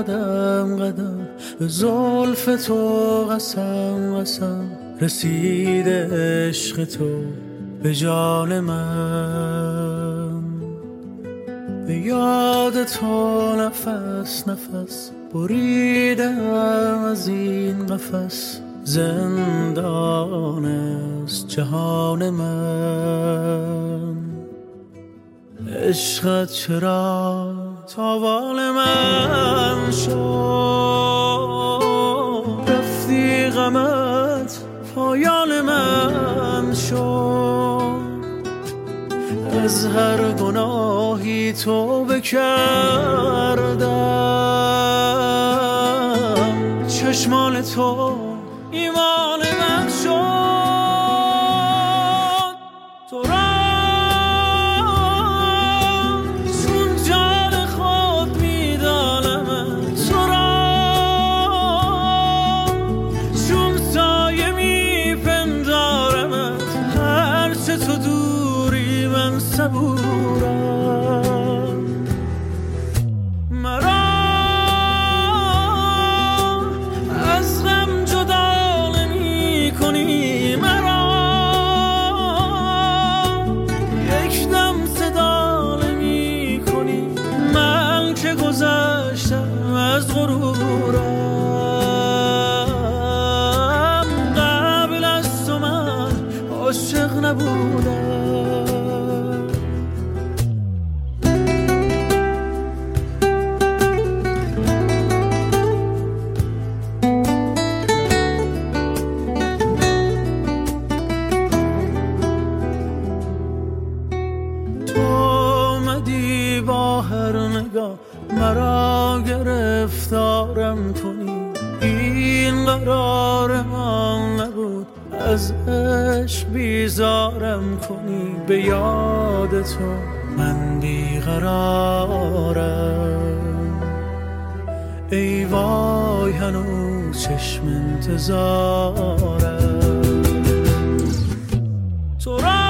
قدم قدم به زلف تو قسم قسم رسیده عشق تو به جان من. به یاد تو نفس نفس بریدم از این قفس، زندان است جهان من. عشقت چرا تاوان من شد، رفتی غمت پایان من شد. از هر گناهی توبه کردم، چشمان تو ایمان من شد. تو را چون جان خود میدانم، تو را چون سایه میپندارم، هرچه تو دوری من صبورم. مرا از غم جدا نمی کنی، مرا یک دم صدا نمی کنی. من که گذشتم از غرورم، قبل از تو من عاشق نبودم. با هر نگاه مرا گرفتارم کنی، این قرار من نبود از عشق بیزارم کنی. به یاد تو من بیقرارم، ای وای هنوز چشم انتظارم. تو را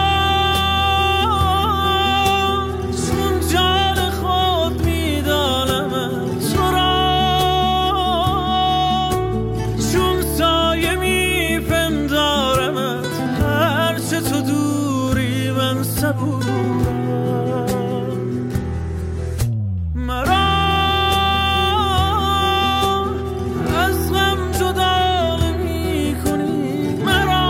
مرا از غم جدا نمی کنی، مرا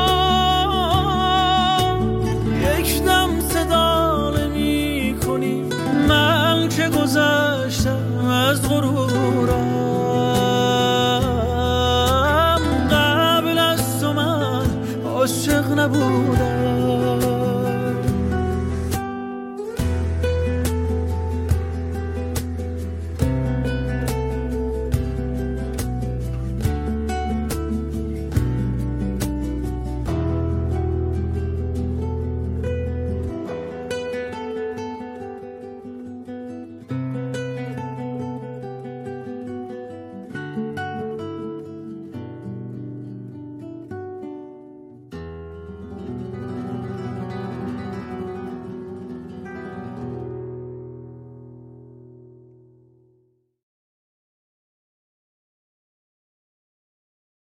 یک دم صدا نمی کنی. من که گذشتم از غرورم، قبل از تو من عاشق نبودم.